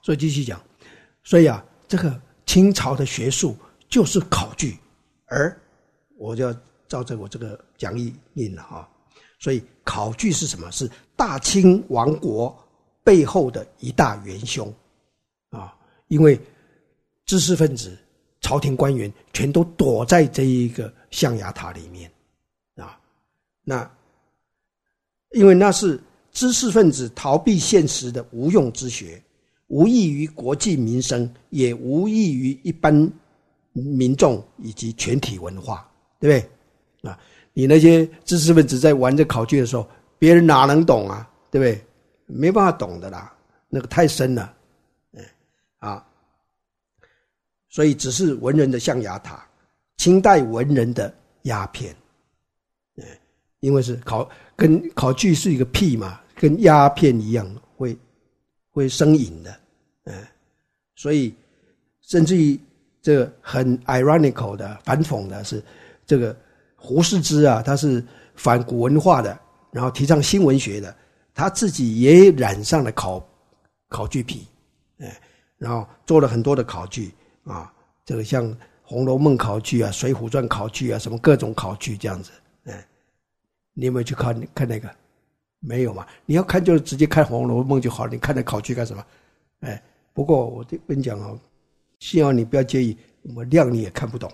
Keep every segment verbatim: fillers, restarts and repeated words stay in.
所以继续讲，所以啊，这个清朝的学术就是考据，而我就要照着我这个讲义念了啊。所以考据是什么？是大清王国背后的一大元凶啊！因为知识分子、朝廷官员全都躲在这一个象牙塔里面啊。那因为那是知识分子逃避现实的无用之学，无益于国计民生，也无益于一般民众以及全体文化，对不对啊？你那些知识分子在玩这考据的时候，别人哪能懂啊？对不对？没办法懂的啦，那个太深了，哎啊，所以只是文人的象牙塔，清代文人的鸦片，哎，因为是考跟考据是一个屁嘛，跟鸦片一样会会生瘾的，哎，所以甚至于这个很 ironical 的反讽的是这个。胡适之啊，他是反古文化的，然后提倡新文学的，他自己也染上了考考据癖，哎，然后做了很多的考据啊，这个像《红楼梦》考据啊，《水浒传》考据啊，什么各种考据这样子，哎，你有没有去看看那个？没有嘛？你要看就直接看《红楼梦》就好，你看那考据干什么？哎，不过我跟你讲哦，希望你不要介意，我量你也看不懂。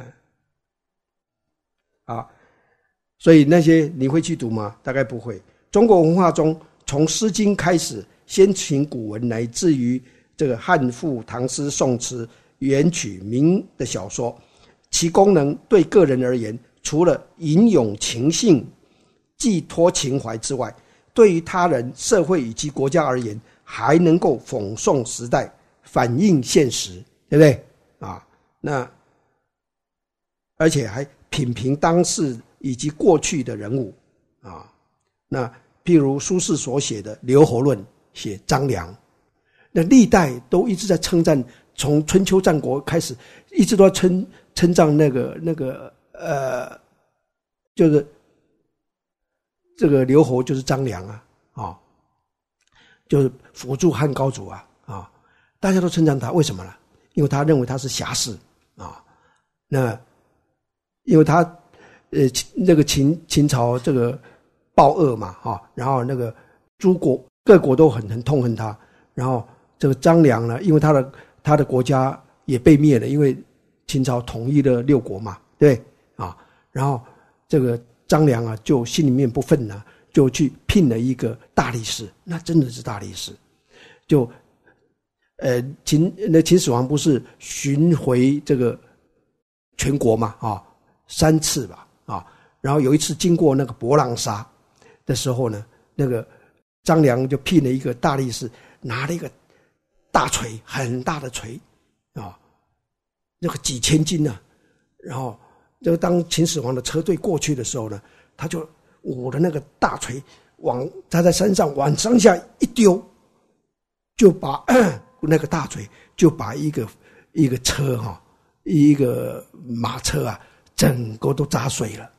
啊，所以那些你会去读吗？大概不会。中国文化中，从《诗经》开始，先秦古文乃至于这个汉赋、唐诗、宋词、元曲、明的小说，其功能对个人而言，除了吟咏情性、寄托情怀之外，对于他人、社会以及国家而言，还能够讽诵时代、反映现实，对不对？啊，那而且还品评当世以及过去的人物啊，那譬如苏轼所写的《留侯论》，写张良，那历代都一直在称赞，从春秋战国开始，一直都在称称赞那个那个呃，就是这个留侯就是张良啊，啊，就是辅助汉高祖啊啊，大家都称赞他，为什么呢？因为他认为他是侠士啊，那。因为他，呃，那个秦秦朝这个暴恶嘛，哈，然后那个诸国各国都很很痛恨他，然后这个张良呢，因为他的他的国家也被灭了，因为秦朝统一了六国嘛，对啊，然后这个张良啊，就心里面不忿呢，就去聘了一个大力士，那真的是大力士，就，呃，秦那秦始皇不是巡回这个全国嘛，啊。三次吧，啊，然后有一次经过那个博浪沙的时候呢，那个张良就聘了一个大力士，拿了一个大锤，很大的锤，啊，那个几千斤啊，然后这个当秦始皇的车队过去的时候呢，他就舞的那个大锤往他在山上往上下一丢，就把那个大锤就把一个一个车哈、啊，一个马车啊。整个都砸碎了。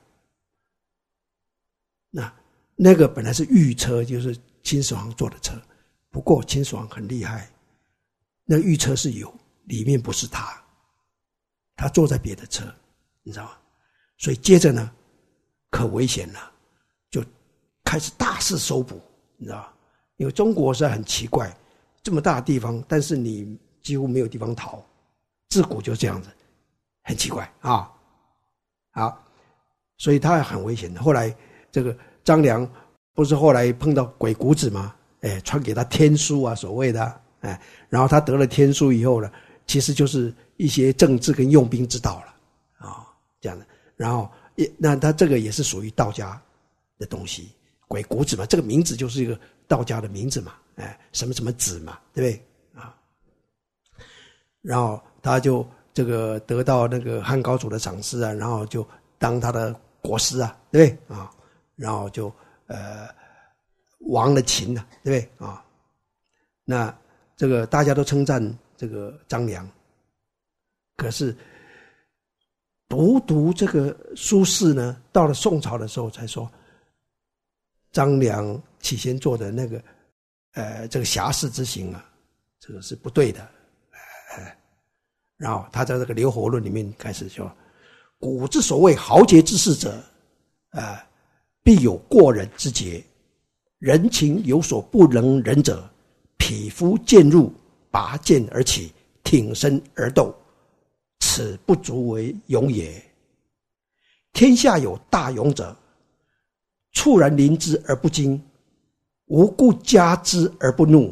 那那个本来是御车，就是秦始皇坐的车，不过秦始皇很厉害，那御车是有，里面不是他，他坐在别的车，你知道吗？所以接着呢，可危险了，就开始大肆搜捕，你知道吗？因为中国是很奇怪，这么大的地方，但是你几乎没有地方逃，自古就这样子，很奇怪啊。好，所以他很危险的。后来这个张良不是后来碰到鬼谷子吗？哎，传给他天书啊，所谓的哎，然后他得了天书以后呢，其实就是一些政治跟用兵之道了啊、哦，这样的。然后也那他这个也是属于道家的东西，鬼谷子嘛，这个名字就是一个道家的名字嘛，哎，什么什么子嘛，对不对啊？然后他就。这个得到那个汉高祖的赏识啊，然后就当他的国师啊，对不对啊？然后就呃亡了秦了，对不对啊？那这个大家都称赞这个张良，可是独独这个苏轼呢，到了宋朝的时候才说，张良起先做的那个呃这个侠士之行啊， 这个是不对的。然后他在这个《留侯论》里面开始说：“古之所谓豪杰之士者，啊、呃，必有过人之节；人情有所不能忍者，匹夫剑入，拔剑而起，挺身而斗，此不足为勇也。天下有大勇者，猝然临之而不惊，无故加之而不怒，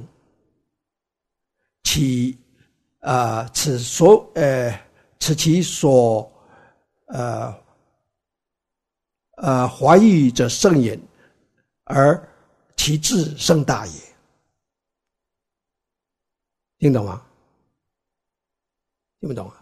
其呃，此所呃，此其所呃呃怀疑者甚也，而其志甚大也。”听懂吗？听不懂啊？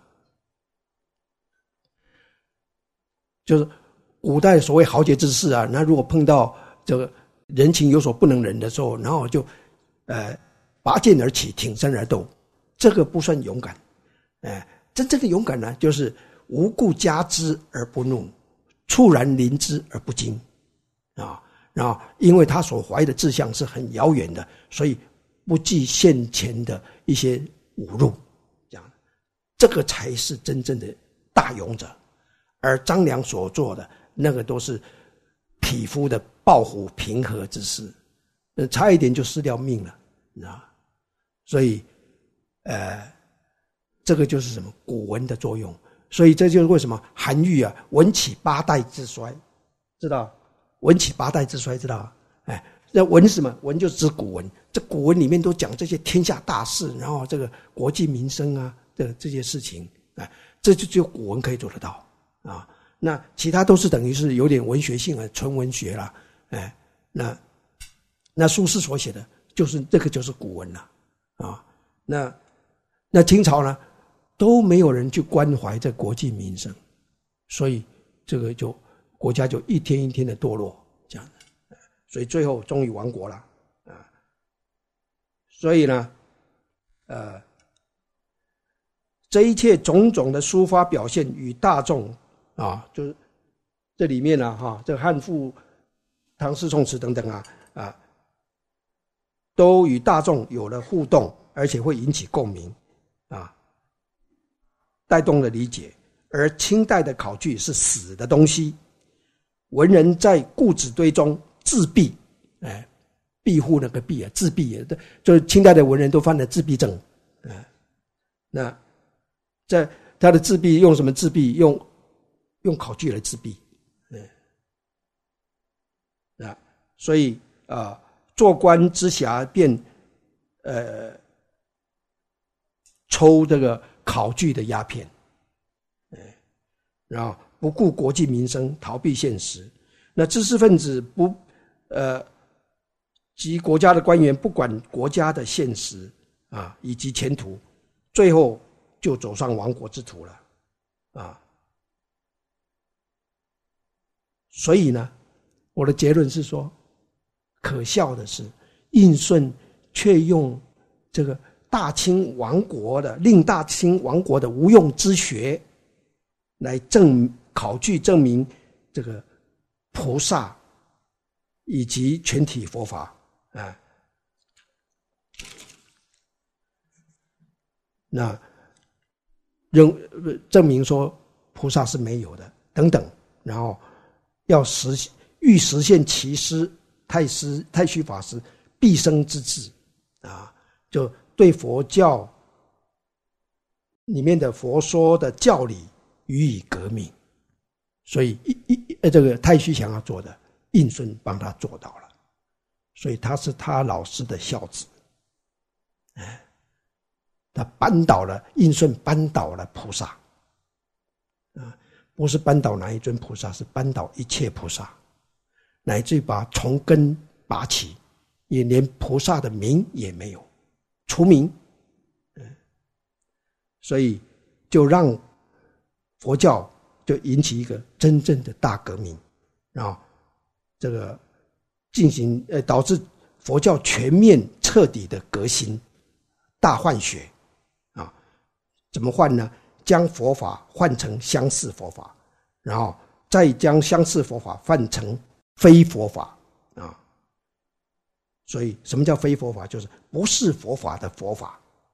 就是古代所谓豪杰之士啊，那如果碰到这个人情有所不能忍的时候，然后就呃拔剑而起，挺身而斗。这个不算勇敢，哎，真正的勇敢呢，就是无故加之而不怒，猝然临之而不惊，啊，然后因为他所怀的志向是很遥远的，所以不计现前的一些侮辱，这样，这个才是真正的大勇者。而张良所做的那个都是匹夫的抱虎平和之事，差一点就失掉命了，你知道吗？所以。呃，这个就是什么古文的作用，所以这就是为什么韩愈啊，文起八代之衰，知道？文起八代之衰，知道？哎，那文是什么？文就指古文，这古文里面都讲这些天下大事，然后这个国计民生啊，这这些事情，哎，这就只有古文可以做得到啊。那其他都是等于是有点文学性啊，纯文学啦，哎，那那苏轼所写的就是这个就是古文了啊，那。那清朝呢，都没有人去关怀这国计民生，所以这个就国家就一天一天的堕落，这样的，所以最后终于亡国了啊。所以呢，呃，这一切种种的抒发表现与大众啊，就是这里面呢，哈，这个汉赋、唐诗宋词等等啊啊，都与大众有了互动，而且会引起共鸣。啊，带动了理解，而清代的考据是死的东西，文人在固纸堆中自闭，哎，庇护那个庇啊，自闭，就是清代的文人都犯了自闭症，啊，那在他的自闭用什么自闭？用用考据来自闭，嗯，啊，所以啊，做官之暇便呃。抽这个考据的鸦片，然后不顾国计民生，逃避现实。那知识分子不呃及国家的官员不管国家的现实啊以及前途，最后就走上亡国之途了啊。所以呢，我的结论是说，可笑的是，应舜却用这个。大清亡国的令大清亡国的无用之学，来证考据证明这个菩萨以及全体佛法啊，那认证明说菩萨是没有的等等，然后要实欲实现其师太师太虚法师毕生之志啊，就。对佛教里面的佛说的教理予以革命，所以一一呃这个太虚想要做的，应舜帮他做到了，所以他是他老师的孝子，哎，他扳倒了应舜，扳倒了菩萨，啊，不是扳倒哪一尊菩萨，是扳倒一切菩萨，乃至于把从根拔起，也连菩萨的名也没有。除名，嗯，所以就让佛教就引起一个真正的大革命，然后这个进行呃导致佛教全面彻底的革新，大换血啊！怎么换呢？将佛法换成相似佛法，然后再将相似佛法换成非佛法啊！所以什么叫非佛法？就是不是佛法的佛法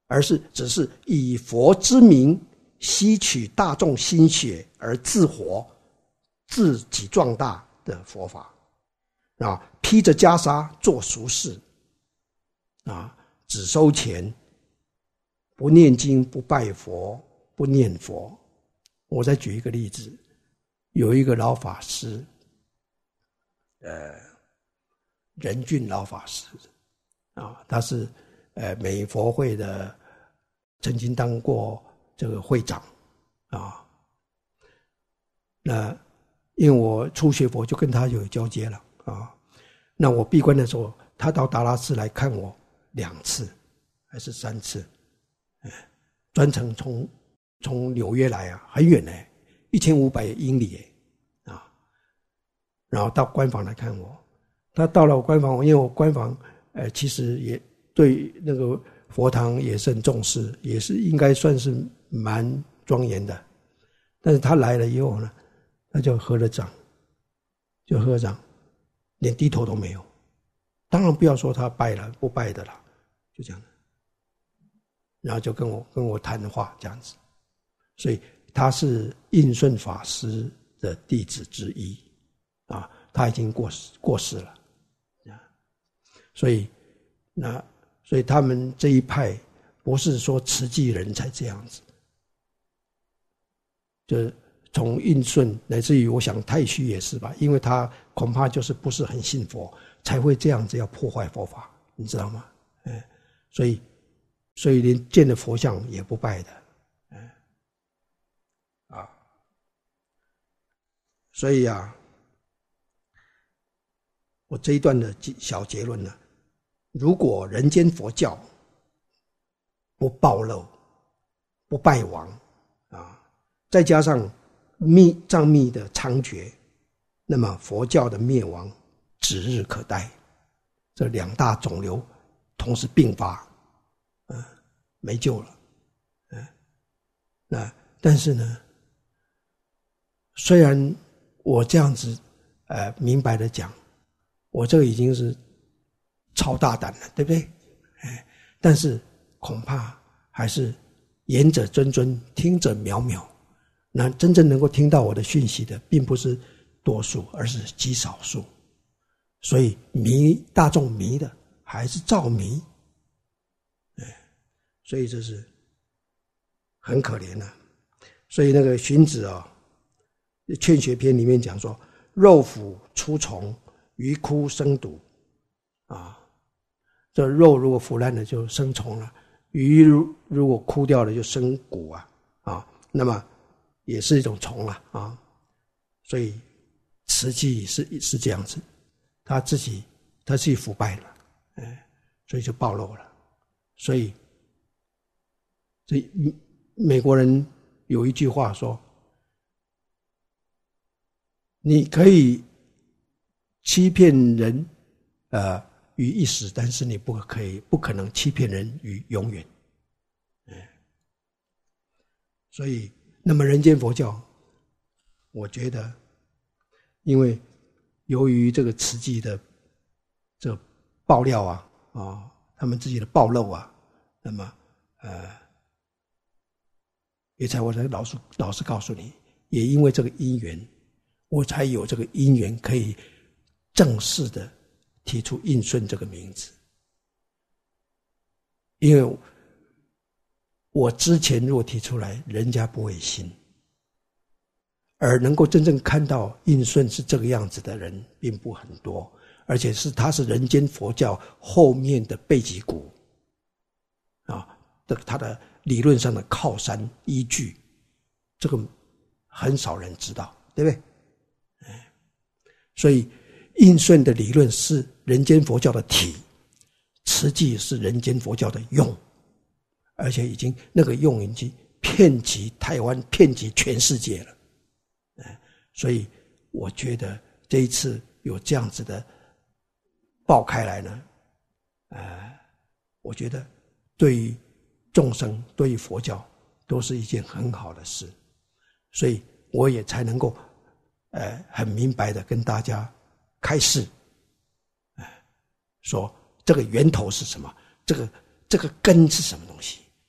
而是只是以佛之名吸取大众心血而自活、自己壮大的佛法啊，披着袈裟做俗事啊，只收钱，不念经，不拜佛，不念佛。我再举一个例子，有一个老法师，呃，仁俊老法师啊，他是呃美佛会的，曾经当过这个会长啊。那因为我初学佛就跟他有交接了啊。那我闭关的时候，他到达拉斯来看我两次还是三次，专程从从纽约来啊，很远呢，一千五百英里啊，然后到关房来看我。他到了我关房，因为我关房呃其实也对那个佛堂也是很重视，也是应该算是蛮庄严的。但是他来了以后呢，他就合了掌，就合掌，连低头都没有。当然不要说他拜了不拜的了，就这样。然后就跟我跟我谈话这样子。所以他是印顺法师的弟子之一啊，他已经过世过世了啊。所以那所以他们这一派不是说慈济人才这样子，就是从印顺乃至于我想太虚也是吧，因为他恐怕就是不是很信佛，才会这样子要破坏佛法，你知道吗？哎，所以所以连见了佛像也不拜的，哎，啊，所以啊，我这一段的小结论呢，如果人间佛教不暴露、不败亡啊，再加上密藏密的猖獗，那么佛教的灭亡指日可待。这两大肿瘤同时并发，啊，没救了。啊，那但是呢，虽然我这样子呃明白的讲，我这个已经是超大胆了，对不对？哎，但是恐怕还是言者谆谆，听者渺渺。那真正能够听到我的讯息的，并不是多数，而是极少数。所以迷大众迷的还是照迷，哎，所以这是很可怜的，啊。所以那个荀子啊，《劝学篇》里面讲说：“肉腐出虫，鱼枯生毒。”啊，这肉如果腐烂了就生虫了，鱼如果枯掉了就生骨啊，啊，那么也是一种虫啊，啊，所以慈济是是这样子。他自己他自己腐败了，哎，所以就暴露了。所以这美国人有一句话说：你可以欺骗人呃于一时，但是你不可以不可能欺骗人于永远。哎，所以那么人间佛教，我觉得因为由于这个慈济的这个爆料啊，啊，他们自己的暴露啊，那么呃，也才我才老实老实告诉你，也因为这个因缘，我才有这个因缘可以正式的提出印顺这个名字，因为我之前如果提出来，人家不会信。而能够真正看到印顺是这个样子的人并不很多，而且是他是人间佛教后面的背脊骨啊，他的理论上的靠山依据，这个很少人知道，对不对？所以印顺的理论是人间佛教的体，慈济是人间佛教的用，而且已经那个用已经遍及台湾，遍及全世界了。所以我觉得这一次有这样子的爆开来呢，呃，我觉得对于众生，对于佛教都是一件很好的事，所以我也才能够呃很明白的跟大家开示，呃，说这个源头是什么，这个这个根是什么东西，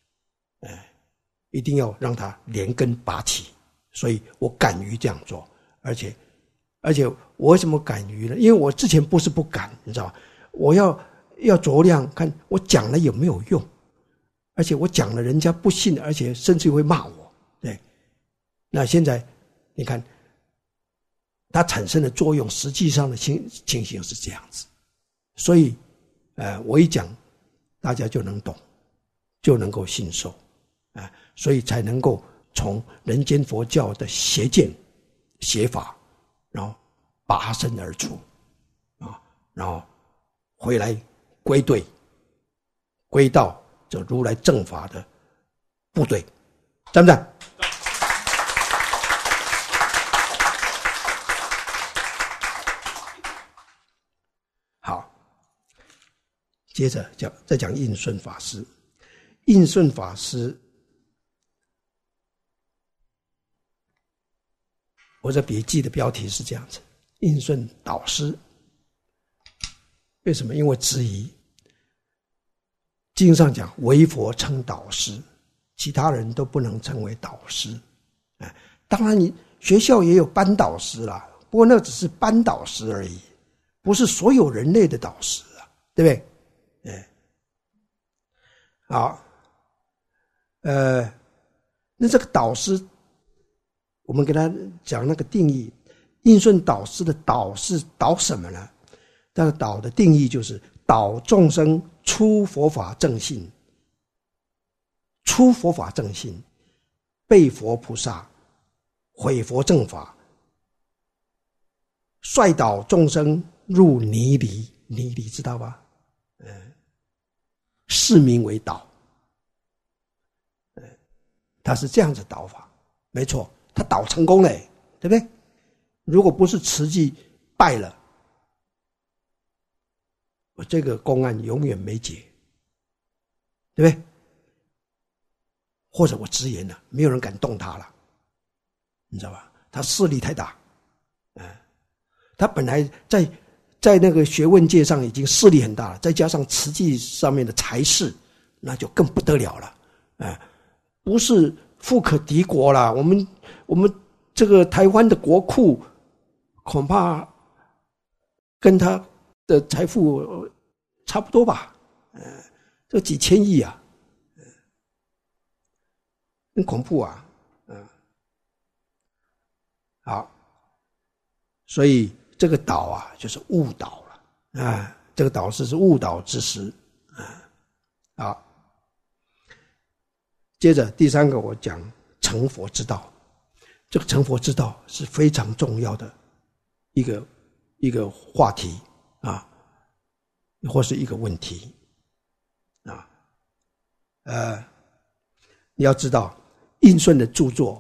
一定要让它连根拔起。所以我敢于这样做，而且而且我为什么敢于呢？因为我之前不是不敢，你知道吗？我要要酌量看我讲了有没有用，而且我讲了人家不信，而且甚至会骂我。对，那现在你看它产生的作用，实际上的情情形是这样子。所以呃我一讲大家就能懂，就能够信受啊、呃，所以才能够从人间佛教的邪见邪法，然后拔身而出啊，然后回来归队，归到这如来正法的部队，赞不赞？好，接着讲，再讲印顺法师。印顺法师，我这笔记的标题是这样子：印顺导师。为什么？因为质疑经上讲唯佛称导师，其他人都不能称为导师。哎，当然你学校也有班导师啦，不过那只是班导师而已，不是所有人类的导师啊，对不对？哎，好，呃，那这个导师，我们给他讲那个定义，印顺导师的导是导什么呢？这个导的定义就是导众生出佛法正信，出佛法正信，背佛菩萨，毁佛正法，率导众生入泥离，泥离知道吧？嗯，是名为导。嗯，他是这样子导法，没错，他导成功了，对不对？如果不是慈济败了，我这个公案永远没解，对不对？或者我直言了，没有人敢动他了，你知道吧？他势力太大，嗯，他本来在在那个学问界上已经势力很大了，再加上慈济上面的才势，那就更不得了了，嗯，不是富可敌国了。我们我们这个台湾的国库恐怕跟他的财富差不多吧，呃，这几千亿啊，呃，很恐怖啊，嗯、呃，好，所以这个导啊，就是误导了啊，这个导师是误导之师啊，好，接着第三个我讲成佛之道，这个成佛之道是非常重要的一个一个话题啊。或是一个问题啊，呃，你要知道印顺的著作，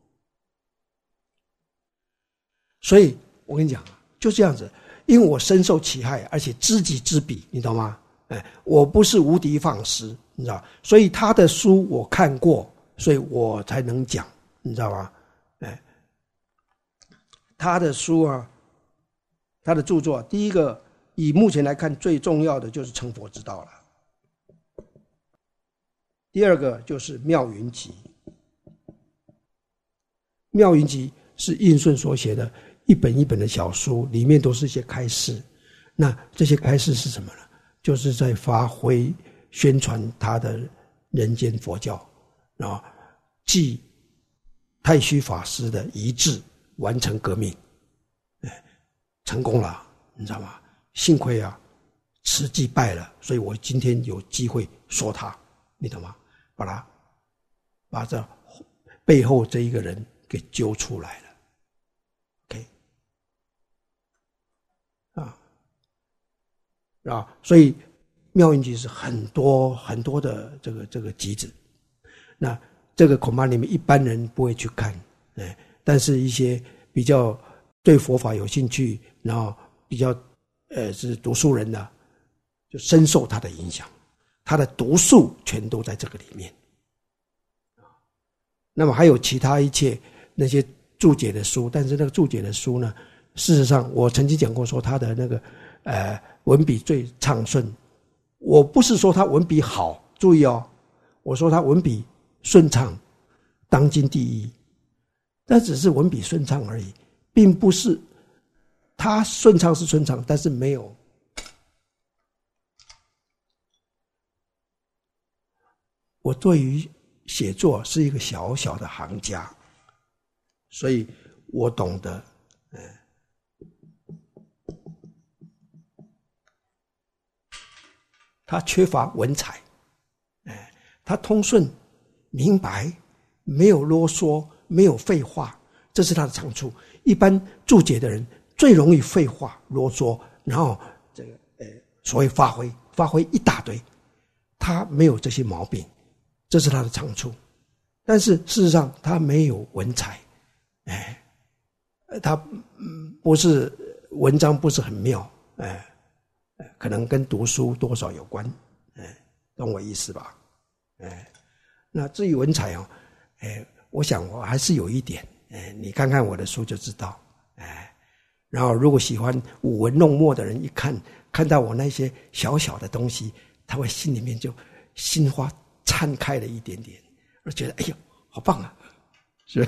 所以我跟你讲，就这样子，因为我深受其害，而且知己知彼，你懂吗？哎，我不是无的放矢，你知道，所以他的书我看过，所以我才能讲，你知道吗？哎，他的书啊，他的著作，第一个。以目前来看，最重要的就是成佛之道了。第二个就是妙云集，妙云集是印顺所写的一本一本的小书，里面都是一些开示。那这些开示是什么呢？就是在发挥宣传他的人间佛教，啊，继太虚法师的遗志，完成革命，哎，成功了，你知道吗？幸亏啊，慈济败了，所以我今天有机会说他，你懂吗？把他把这背后这一个人给揪出来了 ，OK， 啊啊，所以妙云集是很多很多的这个这个集子，那这个恐怕你们一般人不会去看，哎，但是一些比较对佛法有兴趣，然后比较。呃，是读书人呢，就深受他的影响，他的读数全都在这个里面。那么还有其他一切那些注解的书，但是那个注解的书呢，事实上我曾经讲过，说他的那个呃文笔最畅顺。我不是说他文笔好，注意哦，我说他文笔顺畅， 当今第一，那只是文笔顺畅而已，并不是他顺畅是顺畅，但是没有我对于写作是一个小小的行家，所以我懂得，呃，他缺乏文采，哎，他通顺明白，没有啰嗦，没有废话，这是他的长处。一般注解的人最容易废话啰嗦，然后这个呃，所谓发挥发挥一大堆，他没有这些毛病，这是他的长处。但是事实上他没有文采，哎，他不是文章不是很妙，哎，可能跟读书多少有关，哎，懂我意思吧？哎，那至于文采哦，哎，我想我还是有一点，哎，你看看我的书就知道，哎，然后如果喜欢舞文弄墨的人一看看到我那些小小的东西，他会心里面就心花灿开了一点点，我觉得哎呦好棒啊，是。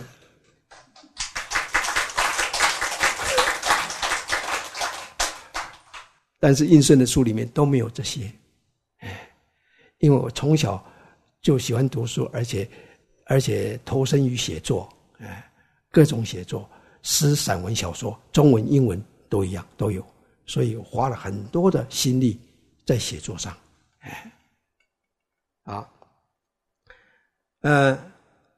但是印顺的书里面都没有这些，哎，因为我从小就喜欢读书，而且而且投身于写作，哎，各种写作，诗、散文、小说，中文、英文都一样都有，所以我花了很多的心力在写作上，哎，好，呃，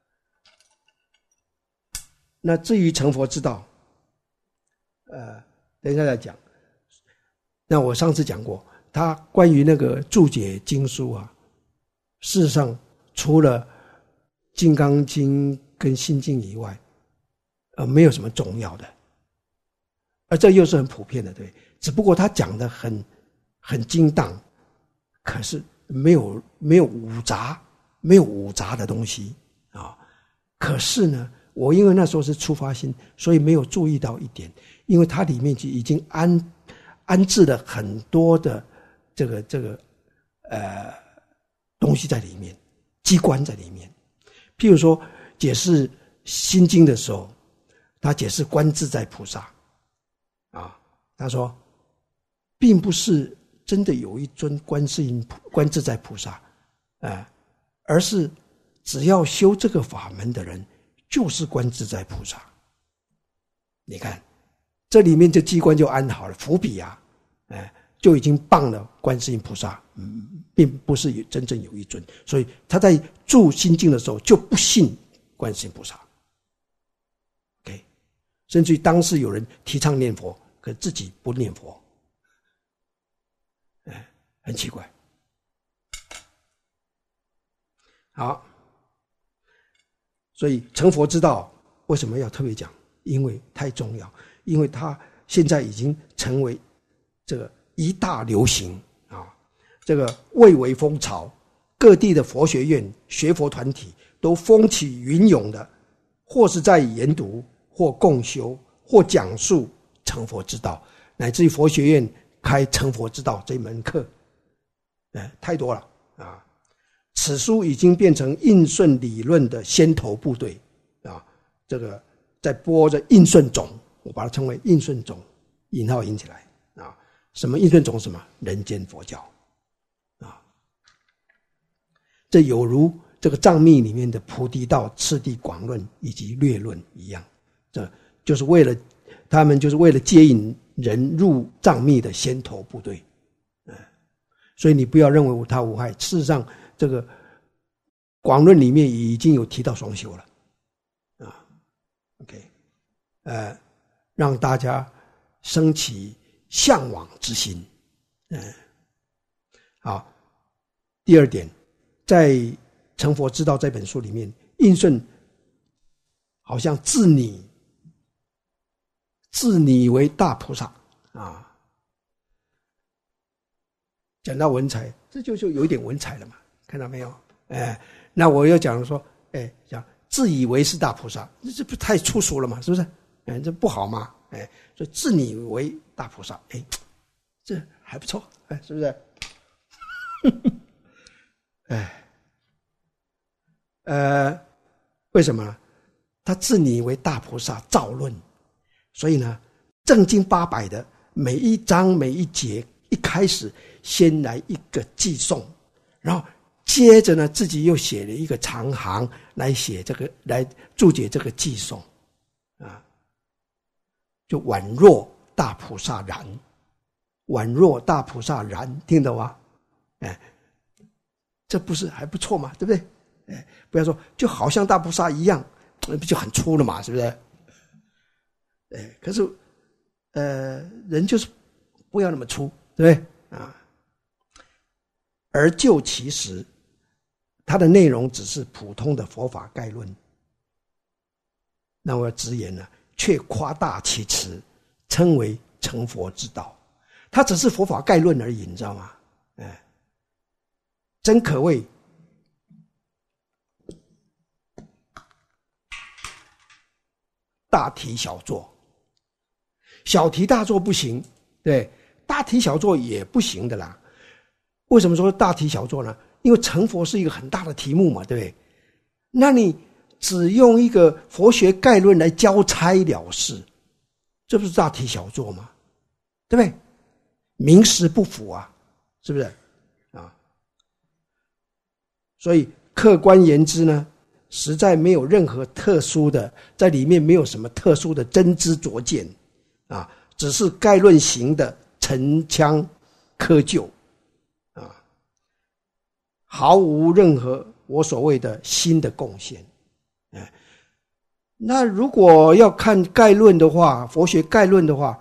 那至于成佛之道，呃，等一下再讲。那我上次讲过，他关于那个注解经书啊，事实上除了《金刚经》跟《心经》以外，呃，没有什么重要的，而这又是很普遍的，对。只不过他讲的很很精当，可是没有没有五杂，没有五杂的东西啊。可是呢，我因为那时候是出发心，所以没有注意到一点，因为它里面就已经安。安置了很多的这个这个呃东西在里面，机关在里面。譬如说解释心经的时候，他解释观自在菩萨啊，他说并不是真的有一尊观世音观自在菩萨，呃，而是只要修这个法门的人就是观自在菩萨。你看这里面这机关就安好了，伏笔啊，哎，就已经棒了观世音菩萨，嗯，并不是真正有一尊，所以他在注心经的时候就不信观世音菩萨。OK， 甚至于当时有人提倡念佛，可自己不念佛，哎，很奇怪。好，所以成佛之道为什么要特别讲？因为太重要，因为它现在已经成为这个一大流行啊，这个蔚为风潮，各地的佛学院、学佛团体都风起云涌的，或是在研读，或共修，或讲述成佛之道，乃至于佛学院开成佛之道这门课，哎，太多了啊！此书已经变成印顺理论的先头部队啊，这个。在播着印顺种，我把它称为印顺种，引号引起来啊。什么印顺种？什么人间佛教啊？这有如这个藏密里面的菩提道、次第广论以及略论一样，这就是为了他们就是为了接引人入藏密的先头部队。嗯，所以你不要认为无他无害，事实上这个广论里面已经有提到双修了。OK， 呃，让大家升起向往之心。嗯，好。第二点，在《成佛之道》这本书里面，印顺好像自拟自拟为大菩萨啊。讲到文采，这就就有一点文采了嘛，看到没有？哎，那我又讲说，哎，讲。自以为是大菩萨，这不太粗俗了嘛？是不是？哎，这不好嘛？哎，所以自拟为大菩萨，哎，这还不错，哎，是不是？哎，呃， 为什么呢？他自拟为大菩萨造论，所以呢，正经八百的每一章每一节，一开始先来一个偈颂，然后接着呢，自己又写了一个长行来写这个，来注解这个偈颂，啊，就宛若大菩萨然，宛若大菩萨然，听懂吗？哎，这不是还不错嘛，对不对？哎，不要说就好像大菩萨一样，那不就很粗了嘛，是不是？哎，可是，呃，人就是不要那么粗，对不对啊？而就其实，它的内容只是普通的佛法概论。那我要直言呢，却夸大其词，称为成佛之道。它只是佛法概论而已，你知道吗？哎，真可谓大题小做。小题大做不行，对，大题小做也不行的啦。为什么说大题小做呢？因为成佛是一个很大的题目嘛，对不对？那你只用一个佛学概论来交差了事，这不是大题小做吗？对不对？名实不符啊，是不是啊？所以客观言之呢，实在没有任何特殊的，在里面没有什么特殊的真知灼见啊，只是概论型的陈腔窠臼啊，毫无任何我所谓的新的贡献。哎，那如果要看概论的话，佛学概论的话，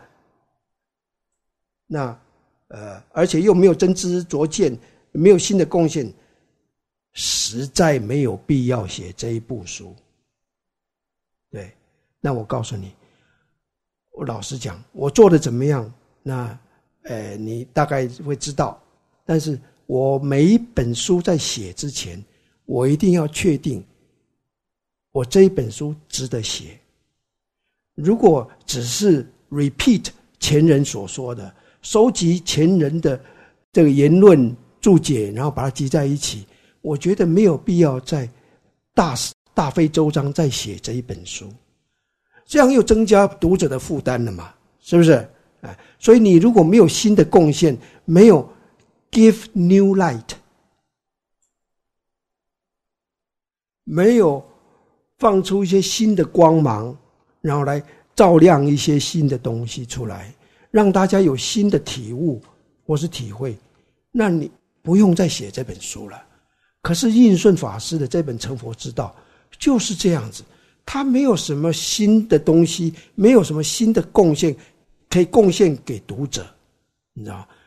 那呃，而且又没有真知灼见，没有新的贡献，实在没有必要写这一部书。对，那我告诉你，我老实讲，我做的怎么样，那呃，你大概会知道。但是我每一本书在写之前，我一定要确定，我这一本书值得写。如果只是 repeat 前人所说的，收集前人的这个言论注解，然后把它集在一起，我觉得没有必要再大大费周章再写这一本书，这样又增加读者的负担了嘛，是不是？哎，所以你如果没有新的贡献，没有 give new light， 没有放出一些新的光芒，然后来照亮一些新的东西出来，让大家有新的体悟或是体会，那你不用再写这本书了。可是印顺法师的这本《成佛之道》就是这样子，他没有什么新的东西，没有什么新的贡献可以贡献给读者，你知道吗？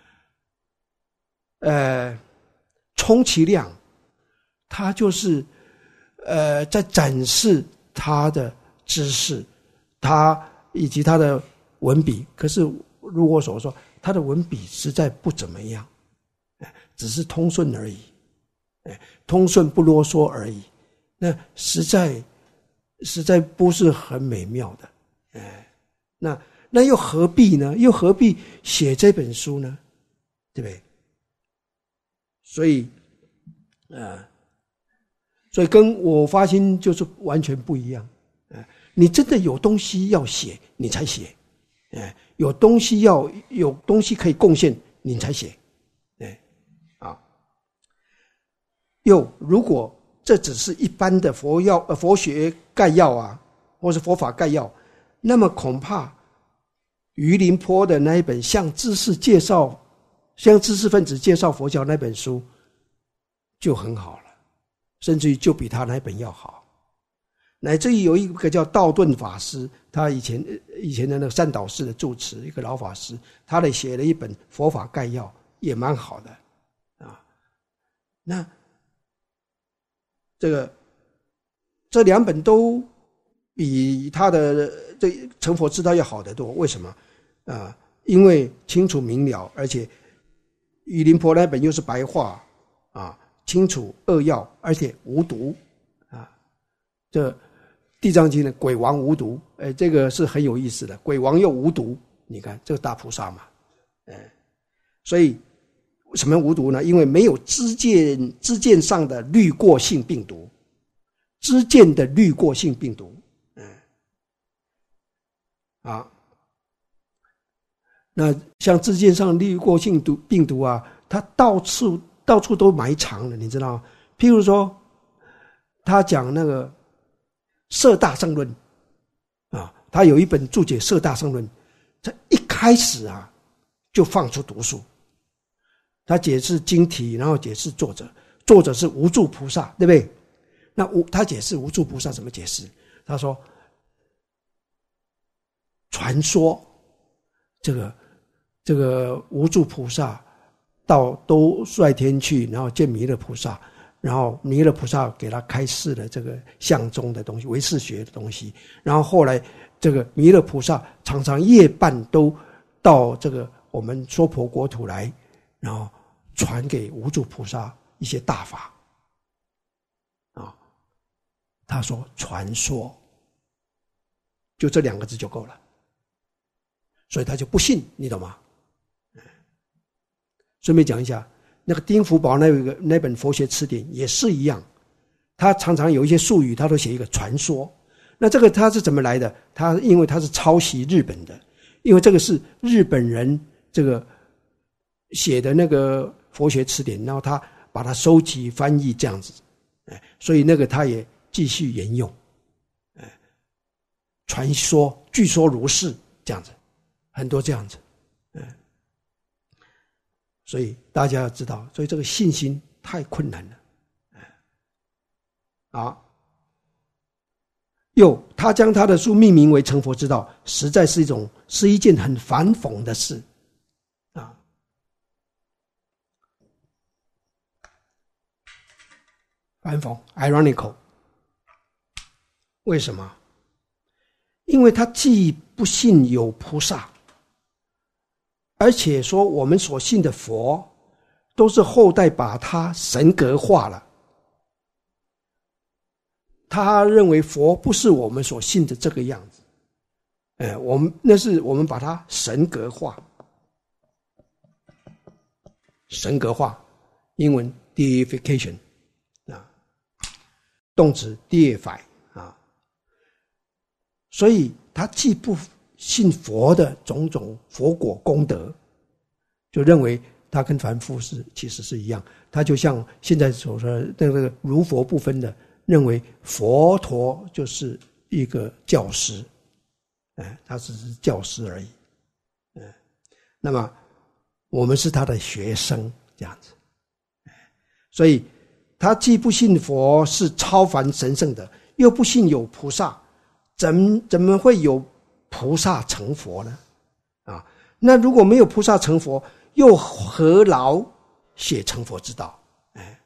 呃，充其量他就是呃在展示他的知识，他以及他的文笔。可是如我所说，他的文笔实在不怎么样，只是通顺而已，通顺不啰嗦而已，那实在实在不是很美妙的。那那又何必呢？又何必写这本书呢？对不对？所以呃所以跟我发心就是完全不一样。你真的有东西要写你才写，有东西要有东西可以贡献你才写。啊，又如果这只是一般的佛要呃佛学概要啊，或是佛法概要，那么恐怕于林坡的那一本向知识介绍向知识分子介绍佛教那本书就很好了，甚至于就比他那本要好。乃至于有一个叫道顿法师，他以前以前的那个善导寺的住持，一个老法师，他也写了一本佛法概要，也蛮好的啊。那这个这两本都比他的这成佛之道要好得多。为什么啊？因为清楚明了，而且于林坡那本又是白话啊，清楚扼要，而且无毒啊。这地藏经的鬼王无毒，哎，这个是很有意思的。鬼王又无毒，你看这个大菩萨嘛，哎，所以什么无毒呢？因为没有知见知见上的滤过性病毒， 支键的滤过性病毒。嗯，啊，那像支键上滤过性毒病毒啊，它到处到处都埋藏了，你知道吗？譬如说，他讲那个色大圣论啊，他有一本注解色大圣论，他一开始啊就放出毒素，他解释经题，然后解释作者，作者是无住菩萨，对不对？那无他解释无住菩萨怎么解释？他说，传说这个这个无住菩萨到都率天去，然后见弥勒菩萨。然后弥勒菩萨给他开示了这个相宗的东西，唯识学的东西。然后后来这个弥勒菩萨常常夜半都到这个我们娑婆国土来，然后传给无住菩萨一些大法。啊，他说传说，就这两个字就够了，所以他就不信，你懂吗？顺便讲一下。那个丁福宝那个那本佛学词典也是一样，他常常有一些术语，他都写一个传说。那这个他是怎么来的？他因为他是抄袭日本的，因为这个是日本人这个写的那个佛学词典，然后他把它收集翻译这样子，哎，所以那个他也继续沿用，哎，传说据说如是这样子，很多这样子，哎。所以大家要知道，所以这个信心太困难了。啊，又他将他的书命名为成佛之道，实在是一种是一件很反讽的事啊。反讽 ironical。 为什么？因为他既不信有菩萨，而且说我们所信的佛都是后代把它神格化了，他认为佛不是我们所信的这个样子，哎，我们那是我们把它神格化，神格化，英文 deification 啊，动词 deify 啊，所以他既不信佛的种种佛果功德，就认为他跟凡夫是其实是一样，他就像现在所说的那个如佛不分的，认为佛陀就是一个教师，哎，他只是教师而已，哎，那么我们是他的学生这样子，所以他既不信佛是超凡神圣的，又不信有菩萨，怎怎么会有菩萨成佛呢？啊，那如果没有菩萨成佛，又何劳写成佛之道？哎，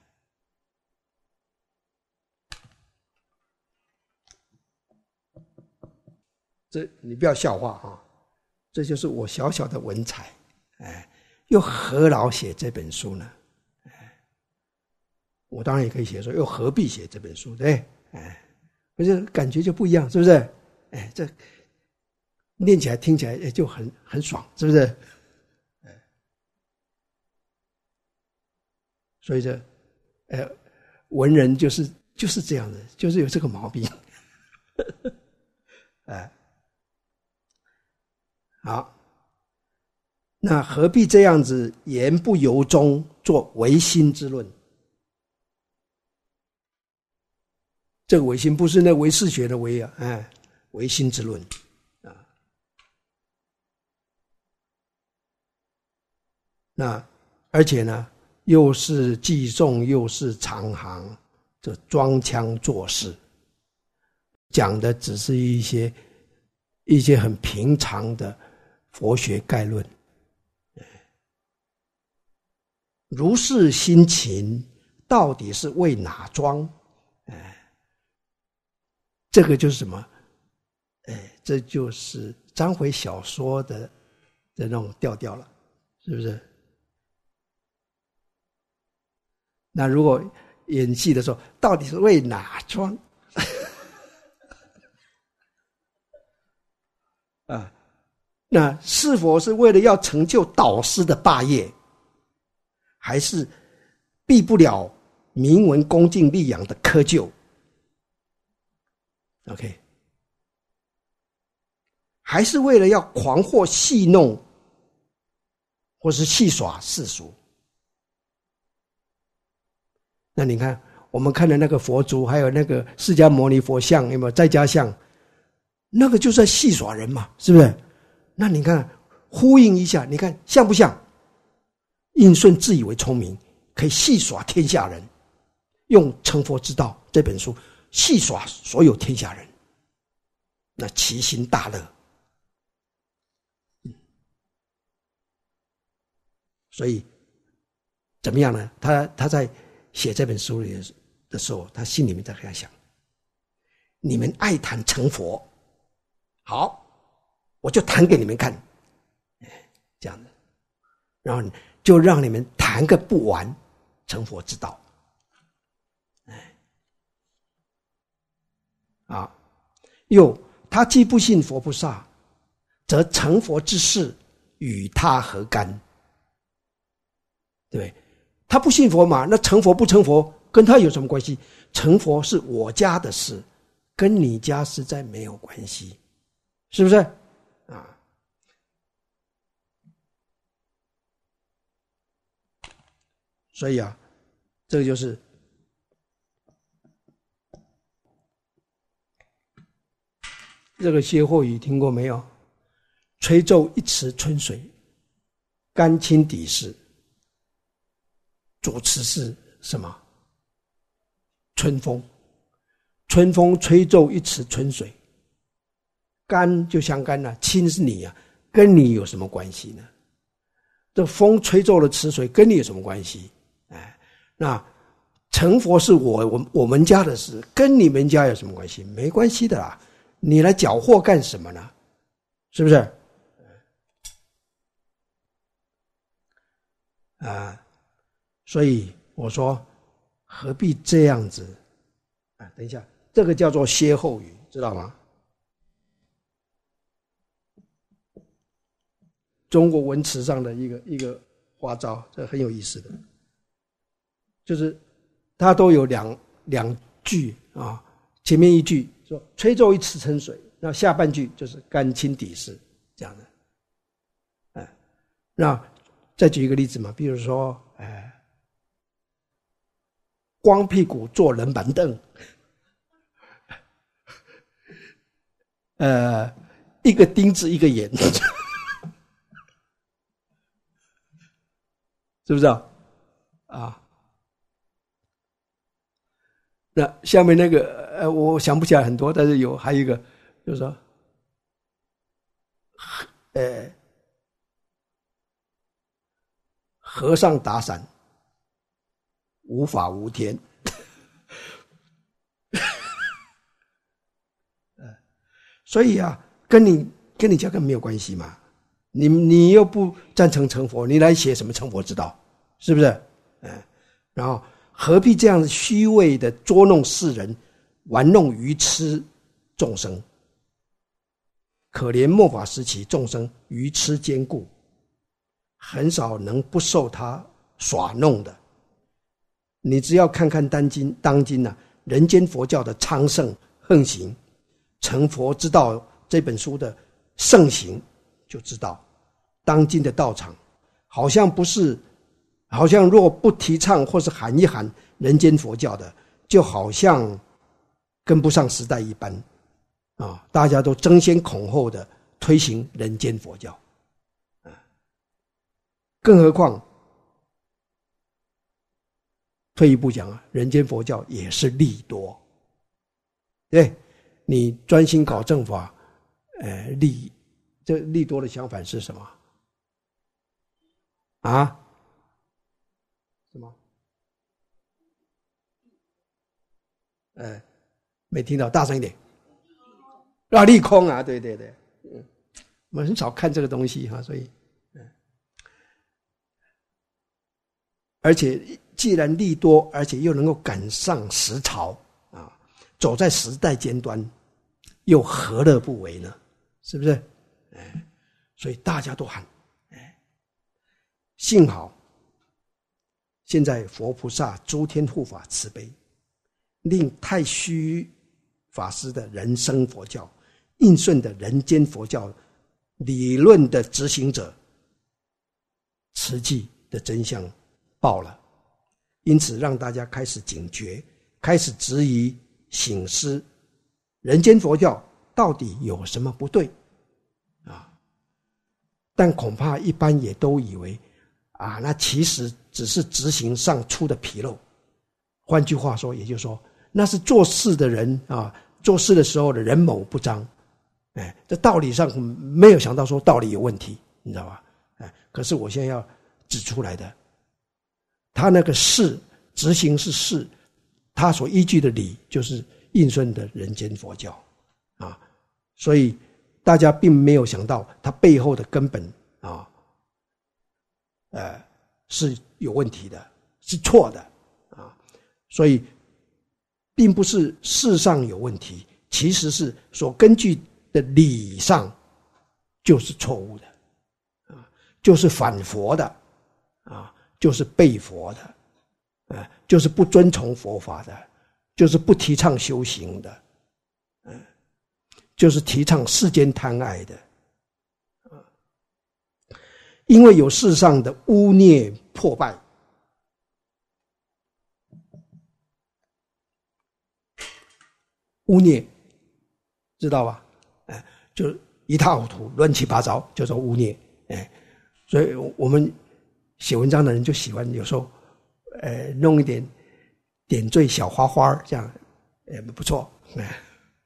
这你不要笑话啊，这就是我小小的文采，哎，又何劳写这本书呢？哎，我当然也可以写说，又何必写这本书？对，哎，可是感觉就不一样，是不是？哎，这念起来听起来也就很很爽，是不是？所以这，呃，文人就是就是这样的，就是有这个毛病，哎，好，那何必这样子言不由衷，做唯心之论？这个唯心不是那唯识学的唯啊，哎，唯心之论。那而且呢，又是计重，又是长行，这装腔作势，讲的只是一些一些很平常的佛学概论。如是心情，到底是为哪桩？哎，这个就是什么？哎，这就是章回小说的的那种调调了，是不是？那如果演戏的时候，到底是为哪桩？啊，那是否是为了要成就导师的霸业，还是避不了名闻恭敬利养的窠臼？ OK， 还是为了要狂惑戏弄，或是戏耍世俗？那你看，我们看的那个佛珠，还有那个释迦牟尼佛像，有没有在家像？那个就是在戏耍人嘛，是不是？那你看，呼应一下，你看像不像？应顺自以为聪明，可以戏耍天下人，用《成佛之道》这本书戏耍所有天下人，那其心大乐。所以怎么样呢？他他在写这本书里的时候，他心里面在这样想：你们爱谈成佛，好，我就谈给你们看，这样的，然后就让你们谈个不完成佛之道。啊，又他既不信佛菩萨，则成佛之事与他何干？对不对？他不信佛嘛，那成佛不成佛跟他有什么关系？成佛是我家的事，跟你家实在没有关系，是不是啊？所以啊，这个就是这个歇后语听过没有？吹皱一池春水，甘清底事。主词是什么？春风，春风吹皱一池春水，干就相干了，清是你啊，跟你有什么关系呢？这风吹皱了池水，跟你有什么关系？哎，那成佛是我我我们家的事，跟你们家有什么关系？没关系的啦，你来搅和干什么呢？是不是？啊。所以我说，何必这样子啊？等一下，这个叫做歇后语，知道吗？中国文词上的一个一个花招，这很有意思的，就是它都有两两句啊，前面一句说“吹皱一池春水”，那下半句就是“甘清底事”这样的。哎，那再举一个例子嘛，比如说，哎。光屁股坐人板凳，呃，一个钉子一个眼，是不是啊？啊，那下面那个呃，我想不起来很多，但是有还有一个，就是说，呃，和尚打伞。无法无天，所以啊，跟你跟你家根本没有关系嘛。你你又不赞成成佛，你来写什么成佛之道？是不是？嗯，然后何必这样虚伪的捉弄世人，玩弄愚痴众生？可怜末法时期众生愚痴坚固，很少能不受他耍弄的。你只要看看当今当今啊，人间佛教的昌盛横行，《成佛之道》这本书的盛行，就知道当今的道场好像不是，好像若不提倡或是喊一喊人间佛教的，就好像跟不上时代一般啊！大家都争先恐后的推行人间佛教，啊，更何况。退一步讲啊，人间佛教也是利多，对，你专心搞正法，呃，利，这利多的相反是什么？啊？什么？呃，没听到，大声一点。啊，利空啊，对对对，嗯，我们很少看这个东西哈，所以，嗯，而且。既然利多，而且又能够赶上时潮啊，走在时代尖端，又何乐不为呢？是不是？哎，所以大家都喊，哎，幸好现在佛菩萨诸天护法慈悲，令太虚法师的人生佛教，印顺的人间佛教理论的执行者，实际的真相报了，因此让大家开始警觉，开始质疑省思，人间佛教到底有什么不对啊？但恐怕一般也都以为啊，那其实只是执行上出的纰漏。换句话说，也就是说，那是做事的人啊，做事的时候的人谋不彰。哎，这道理上没有想到说道理有问题，你知道吧？哎，可是我现在要指出来的，他那个事执行是事，他所依据的理就是印顺的人间佛教啊，所以大家并没有想到他背后的根本啊，呃，是有问题的，是错的啊，所以并不是事上有问题，其实是所根据的理上就是错误的啊，就是反佛的啊，就是背佛的啊，就是不遵从佛法的，就是不提倡修行的，嗯，就是提倡世间贪爱的，因为有世上的污孽破败，污孽知道吧？哎，就一塌糊涂、乱七八糟，叫做污孽。哎，所以我们写文章的人就喜欢有时候，呃，弄一点点缀小花花，这样，也不错。哎，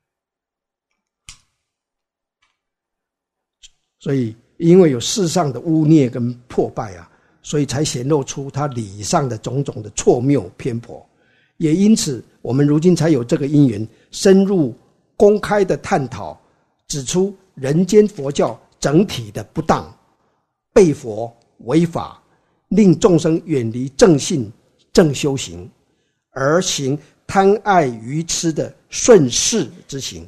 所以因为有世上的污孽跟破败啊，所以才显露出他理上的种种的错谬偏颇，也因此我们如今才有这个因缘深入公开的探讨，指出人间佛教整体的不当、背佛违法，令众生远离正信正修行，而行贪爱愚痴的顺势之行。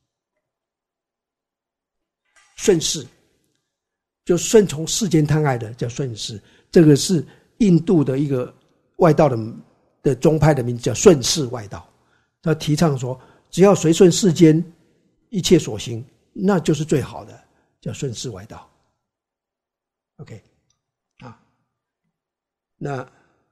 顺势就顺从世间贪爱的叫顺势，这个是印度的一个外道的的宗派的名字叫顺势外道，他提倡说只要随顺世间一切所行，那就是最好的，叫顺势外道。 OK 啊，那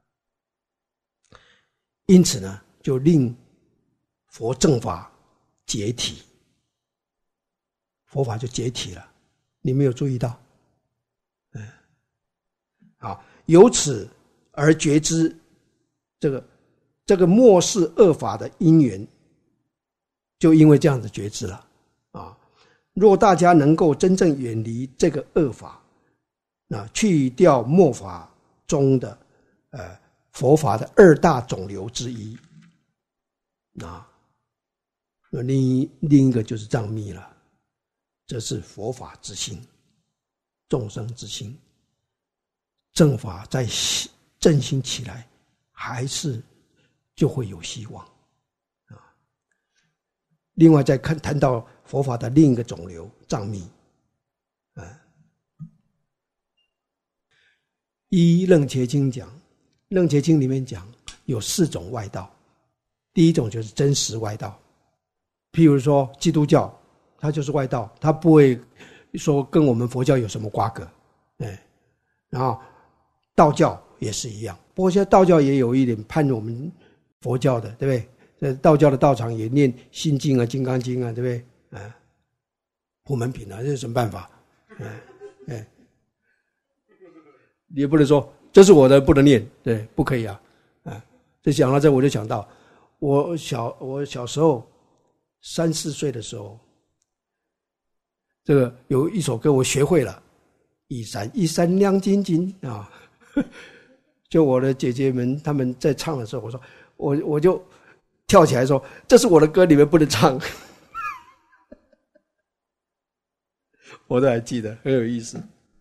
因此呢就令佛正法解体，佛法就解体了，你没有注意到？嗯，好，由此而觉知这个这个末世恶法的因缘，就因为这样子觉知了啊。若大家能够真正远离这个恶法，那去掉末法中的呃佛法的二大肿瘤之一，啊，另一另一个就是藏密了，这是佛法之心，众生之心，正法在振兴起来，还是就会有希望啊。另外再看谈到佛法的另一个肿瘤藏密，啊，依楞伽经讲，楞伽经里面讲有四种外道，第一种就是真实外道，譬如说基督教，它就是外道，它不会说跟我们佛教有什么瓜葛，哎，然后道教也是一样，不过现在道教也有一点叛我们佛教的，对不对？道教的道场也念心经啊、金刚经啊，对不对？啊，普门品啊，这有什么办法？哎哎，你也不能说这是我的不能念，对，不可以啊！啊，这讲到这我就想到，我小我小时候三四岁的时候，这个有一首歌我学会了，一闪一闪亮晶晶啊！就我的姐姐们他们在唱的时候，我说我我就跳起来说这是我的歌，你们不能唱。我都还记得，很有意思。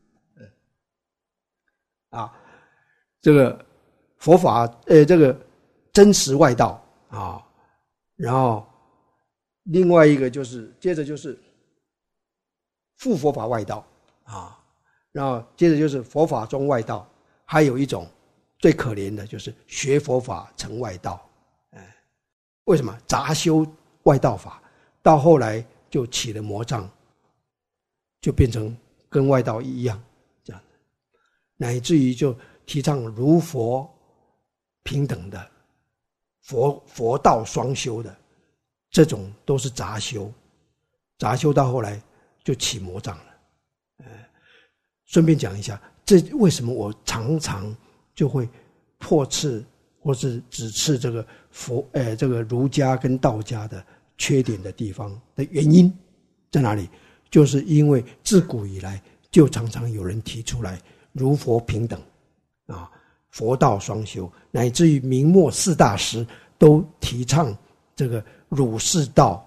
啊，这个佛法，呃，这个真实外道啊，然后另外一个就是接着就是附佛法外道啊，然后接着就是佛法中外道，还有一种最可怜的就是学佛法成外道，哎，为什么杂修外道法，到后来就起了魔障，就变成跟外道一样这样，乃至于就提倡如佛平等的佛佛道双修的，这种都是杂修，杂修到后来就起魔障了。呃，顺便讲一下，这为什么我常常就会破斥或是指斥这个佛呃这个儒家跟道家的缺点的地方的原因在哪里？就是因为自古以来就常常有人提出来儒佛平等啊，佛道双修，乃至于明末四大师都提倡这个儒释道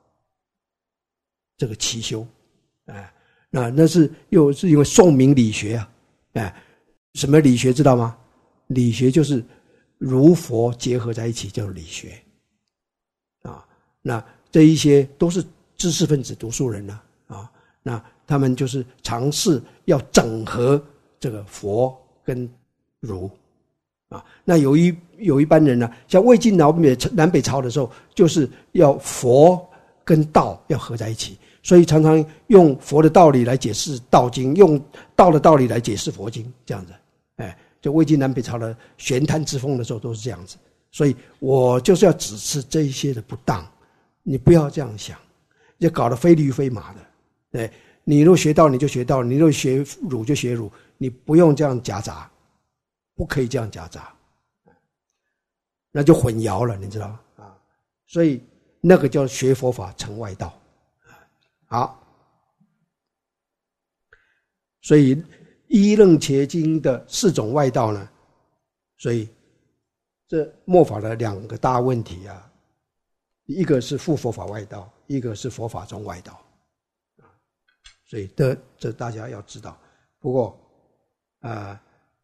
这个齐修，哎，那那是又是因为宋明理学啊，哎，什么理学知道吗？理学就是儒佛结合在一起叫理学啊，那这一些都是知识分子读书人呢 啊, 啊，那他们就是尝试要整合这个佛跟儒啊，那有一有一班人呢，像魏晋南北南北朝的时候，就是要佛跟道要合在一起，所以常常用佛的道理来解释道经，用道的道理来解释佛经，这样子，哎，就魏晋南北朝的玄坛之风的时候都是这样子，所以我就是要指示这一些的不当，你不要这样想，就搞得非驴非马的，对，你若学道你就学道，你若学儒就学儒，你不用这样夹杂，不可以这样夹杂，那就混淆了，你知道啊？所以那个叫学佛法成外道。好，所以依楞伽经的四种外道呢，所以这末法的两个大问题啊，一个是附佛法外道，一个是佛法中外道，所以这这大家要知道。不过啊、呃，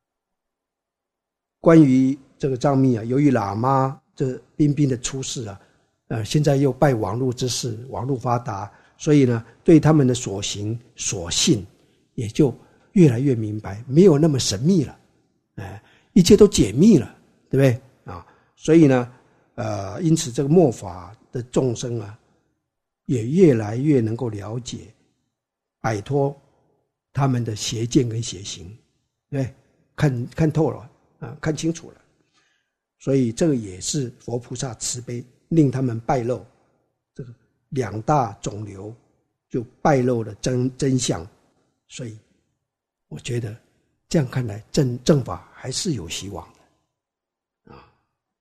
关于这个藏密啊，由于喇嘛这彬彬的出世啊，呃，现在又拜网络之事，网络发达，所以呢，对他们的所行所信也就越来越明白，没有那么神秘了，哎，一切都解密了，对不对啊？所以呢，呃，因此这个末法的众生啊，也越来越能够了解，摆脱他们的邪见跟邪行，对不对？看看透了啊，看清楚了，所以这个也是佛菩萨慈悲，令他们败露这个两大肿瘤，就败露了真真相。所以我觉得这样看来，正正法还是有希望的啊。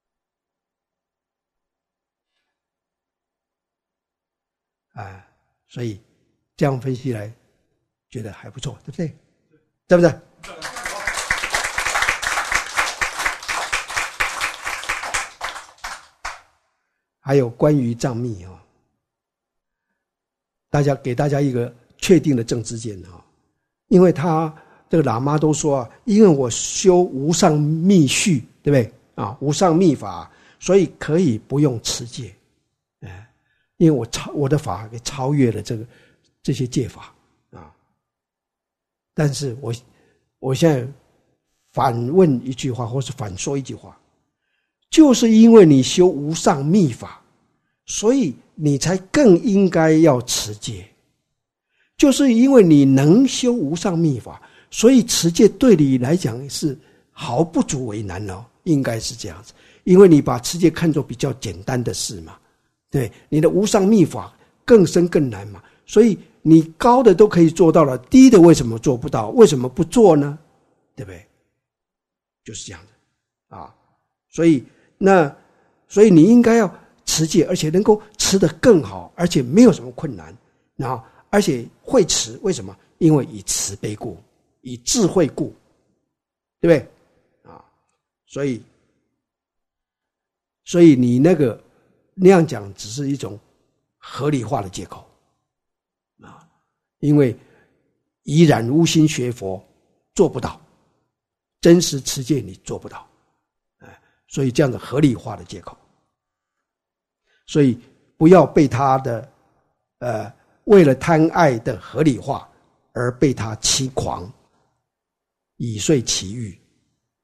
啊，所以这样分析来，觉得还不错，对不对？对不对？还有关于藏密啊，大家给大家一个确定的正知见啊，因为他这个喇嘛都说啊，因为我修无上密续，对不对啊？无上密法，所以可以不用持戒，哎，因为我超我的法给超越了这个这些戒法啊。但是我我现在反问一句话，或是反说一句话，就是因为你修无上密法，所以你才更应该要持戒。就是因为你能修无上密法，所以持戒对你来讲是毫不足为难哦，应该是这样子。因为你把持戒看作比较简单的事嘛，对，你的无上密法更深更难嘛，所以你高的都可以做到了，低的为什么做不到？为什么不做呢？对不对？就是这样的啊，所以那所以你应该要持戒，而且能够持得更好，而且没有什么困难，然后而且会持，为什么？因为以慈悲故，以智慧故，对不对啊？所以所以你那个那样讲只是一种合理化的借口啊，因为以染污心学佛做不到，真实持戒你做不到，哎，所以这样的合理化的借口，所以不要被他的呃为了贪爱的合理化而被他欺狂，以遂其欲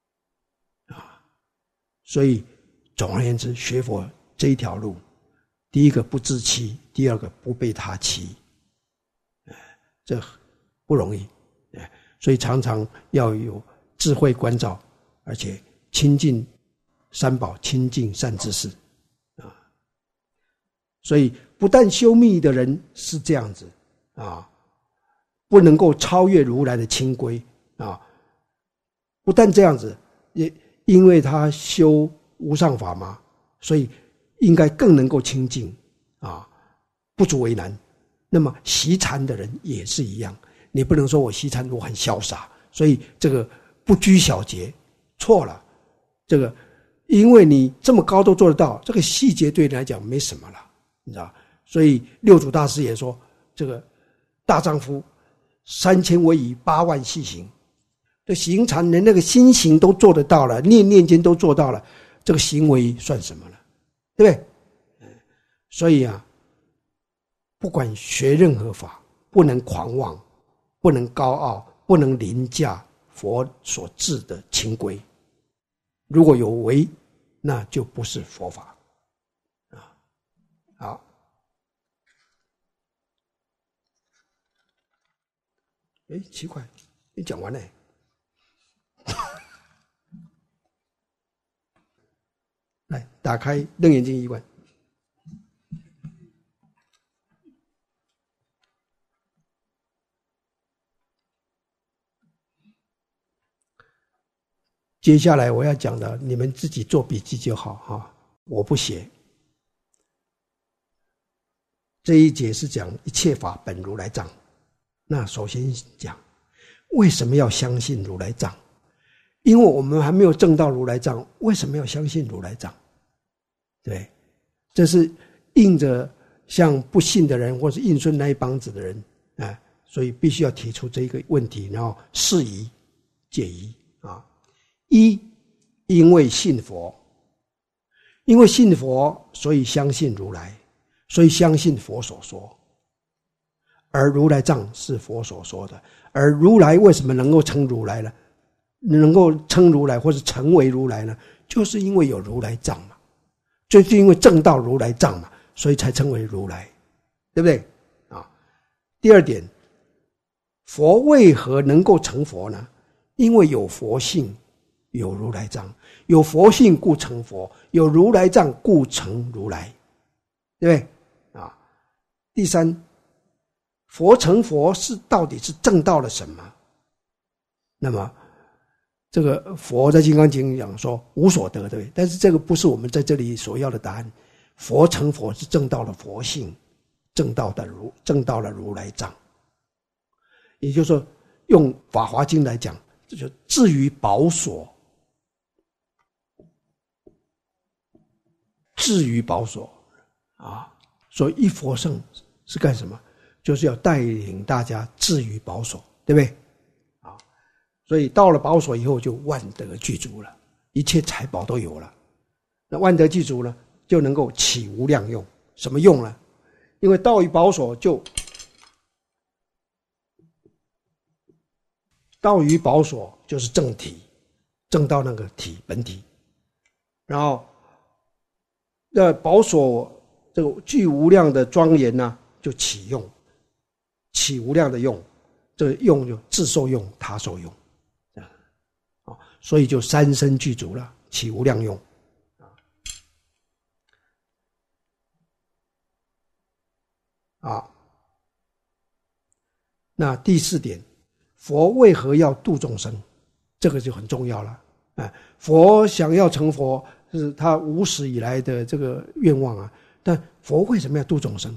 啊。所以总而言之，学佛这一条路第一个不自欺，第二个不被他欺，这不容易，所以常常要有智慧关照，而且亲近三宝，亲近善知识啊。所以不但修密的人是这样子啊，不能够超越如来的清规啊，不但这样子，也因为他修无上法嘛，所以应该更能够清净啊，不足为难。那么习禅的人也是一样，你不能说我习禅我很潇洒，所以这个不拘小节，错了。这个因为你这么高都做得到，这个细节对你来讲没什么了，你知道。所以六祖大师也说，这个大丈夫三千为以八万细行，这行禅连那个心行都做得到了，念念间都做到了，这个行为算什么了，对不对？所以啊，不管学任何法，不能狂妄，不能高傲，不能凌驾佛所制的清规。如果有违，那就不是佛法啊。好，哎，奇怪，你讲完了。来，打开《楞严经》一观。接下来我要讲的，你们自己做笔记就好哈，我不写。这一节是讲一切法本如来藏。那首先讲，为什么要相信如来藏？因为我们还没有证到如来藏，为什么要相信如来藏？对，这是应着像不信的人，或是应顺那一帮子的人啊，所以必须要提出这个问题，然后释疑解疑啊。一，因为信佛，因为信佛，所以相信如来，所以相信佛所说。而如来藏是佛所说的，而如来为什么能够称如来呢？能够称如来或是成为如来呢？就是因为有如来藏嘛，就是因为证到如来藏嘛，所以才称为如来，对不对啊？第二点，佛为何能够成佛呢？因为有佛性，有如来藏，有佛性故成佛，有如来藏故成如来，对不对啊？第三，佛成佛是到底是证到了什么？那么这个佛在《金刚经》讲说无所得，对不对？但是这个不是我们在这里所要的答案。佛成佛是证到了佛性，证到的如证到了如来藏。也就是说，用《法华经》来讲，这就至于宝所，至于宝所啊。所以一佛圣是干什么？就是要带领大家至于宝所，对不对？啊，所以到了宝所以后，就万德具足了，一切财宝都有了。那万德具足呢，就能够起无量用。什么用呢？因为到于宝所就到于宝所就是正体，正到那个体本体，然后那宝所这个具无量的庄严呢，就起用。起无量的用，这个用就自受用，他受用，啊，所以就三身具足了，起无量用。啊，那第四点，佛为何要度众生？这个就很重要了。啊，佛想要成佛，是他无始以来的这个愿望啊。但佛为什么要度众生？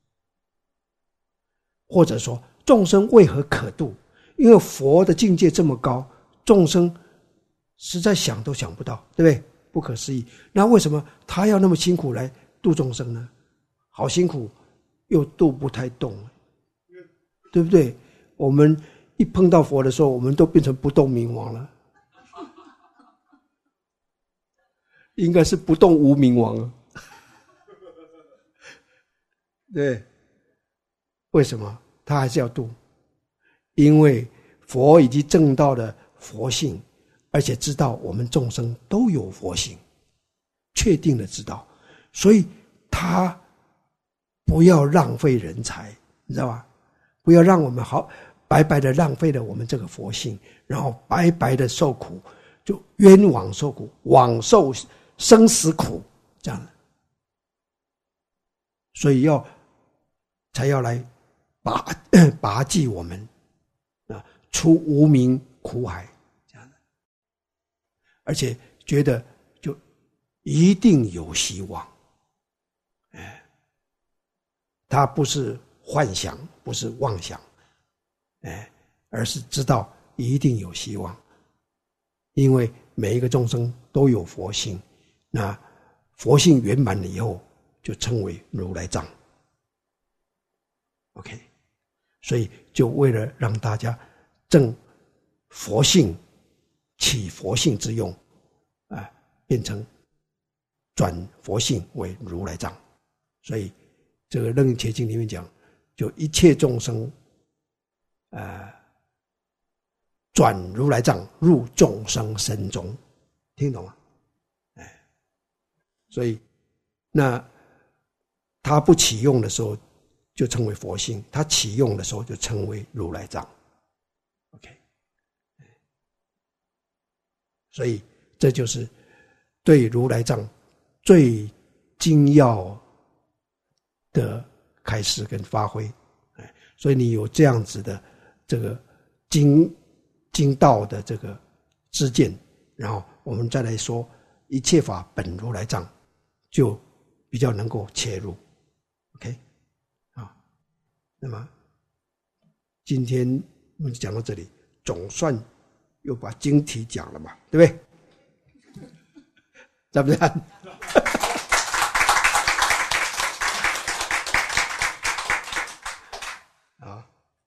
或者说众生为何可度？因为佛的境界这么高，众生实在想都想不到，对不对？不可思议。那为什么他要那么辛苦来度众生呢？好辛苦，又度不太动，对不对？我们一碰到佛的时候，我们都变成不动明王了，应该是不动无明王了。对，为什么他还是要度？因为佛已经证到了佛性，而且知道我们众生都有佛性，确定的知道，所以他不要浪费人才，你知道吧？不要让我们好白白的浪费了我们这个佛性，然后白白的受苦，就冤枉受苦，枉受生死苦，这样的。所以要才要来拔拔济我们啊，出无明苦海这样的，而且觉得就一定有希望，哎，他不是幻想，不是妄想，哎，而是知道一定有希望，因为每一个众生都有佛性，那佛性圆满了以后，就称为如来藏。OK， 所以就为了让大家证佛性，起佛性之用，啊，变成转佛性为如来藏。所以这个《楞严切经》里面讲，就一切众生，呃，转如来藏入众生身中，听懂吗？哎，所以那他不起用的时候，就称为佛性；他起用的时候，就称为如来藏。OK， 所以这就是对如来藏最精要的开示跟发挥。所以你有这样子的这个精精道的这个知见，然后我们再来说一切法本如来藏，就比较能够切入。OK， 啊，那么今天我们讲到这里，总算又把经题讲了嘛，对不对？赞不赞？啊，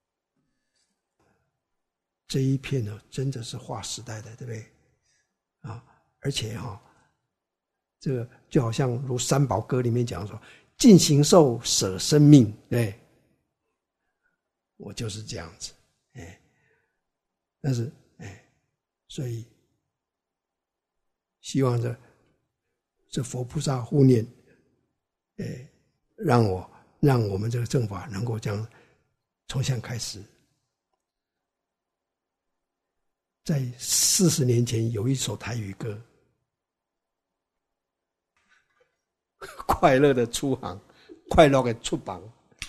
这一片呢，真的是划时代的，对不对？啊，而且哈、哦，这个就好像如三宝歌里面讲说，尽形寿舍生命，对，我就是这样子，哎，但是哎，所以希望这这佛菩萨护念，哎，让我让我们这个正法能够这样从现在开始。在四十年前有一首台语歌，快乐的出航，快乐的出榜。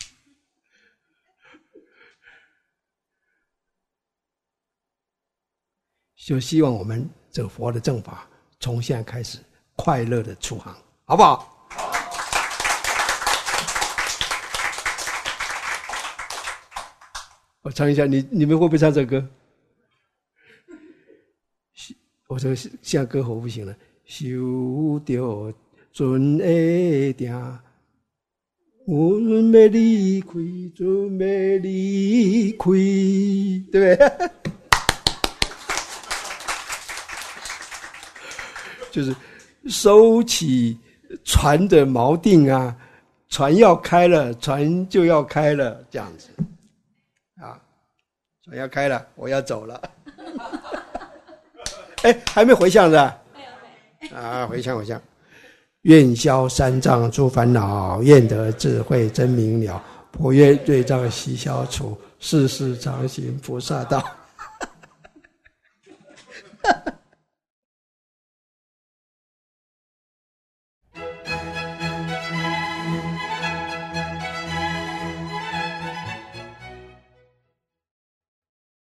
就希望我们这个佛的正法从现在开始快乐的出航，好不好？好。我唱一下，你你们会不会唱这个歌？我这个现在歌喉不行了。受着准会定，阮要离开，准要离开，对不对？就是收起船的锚定啊，船要开了，船就要开了，这样子啊，船要开了，我要走了。哎，还没回向是吧？啊，回向回向。愿消三障诸烦恼，愿得智慧真明了。普愿罪障悉消除，世世常行菩萨道。